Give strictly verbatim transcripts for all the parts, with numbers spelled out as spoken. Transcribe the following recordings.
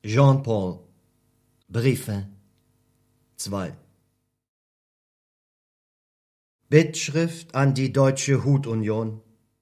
Jean-Paul. Briefe zwei. Bittschrift an die Deutsche Hutunion.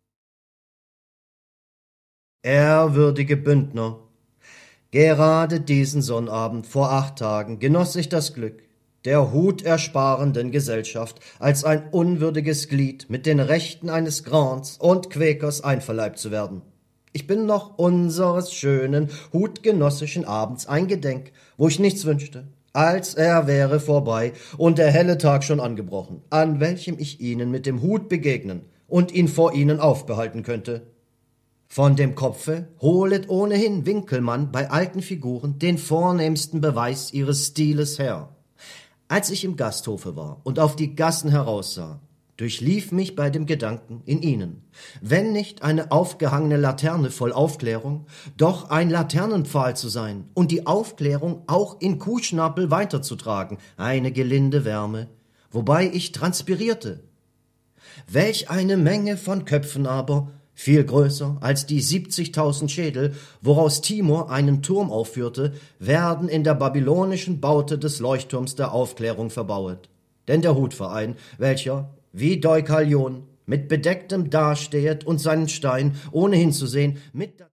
Ehrwürdige Bündner, gerade diesen Sonnabend vor acht Tagen genoss ich das Glück, der hutersparenden Gesellschaft als ein unwürdiges Glied mit den Rechten eines Grands und Quäkers einverleibt zu werden. Ich bin noch unseres schönen, hutgenossischen Abends eingedenk, wo ich nichts wünschte, als er wäre vorbei und der helle Tag schon angebrochen, an welchem ich Ihnen mit dem Hut begegnen und ihn vor Ihnen aufbehalten könnte. Von dem Kopfe holet ohnehin Winkelmann bei alten Figuren den vornehmsten Beweis ihres Stiles her. Als ich im Gasthofe war und auf die Gassen heraussah, durchlief mich bei dem Gedanken in ihnen, wenn nicht eine aufgehangene Laterne voll Aufklärung, doch ein Laternenpfahl zu sein und die Aufklärung auch in Kuhschnabel weiterzutragen, eine gelinde Wärme, wobei ich transpirierte. Welch eine Menge von Köpfen aber, viel größer als die siebzigtausend Schädel, woraus Timur einen Turm aufführte, werden in der babylonischen Baute des Leuchtturms der Aufklärung verbauet. Denn der Hutverein, welcher, wie Deukalion, mit Bedecktem dastehet und seinen Stein, ohne hinzusehen, mit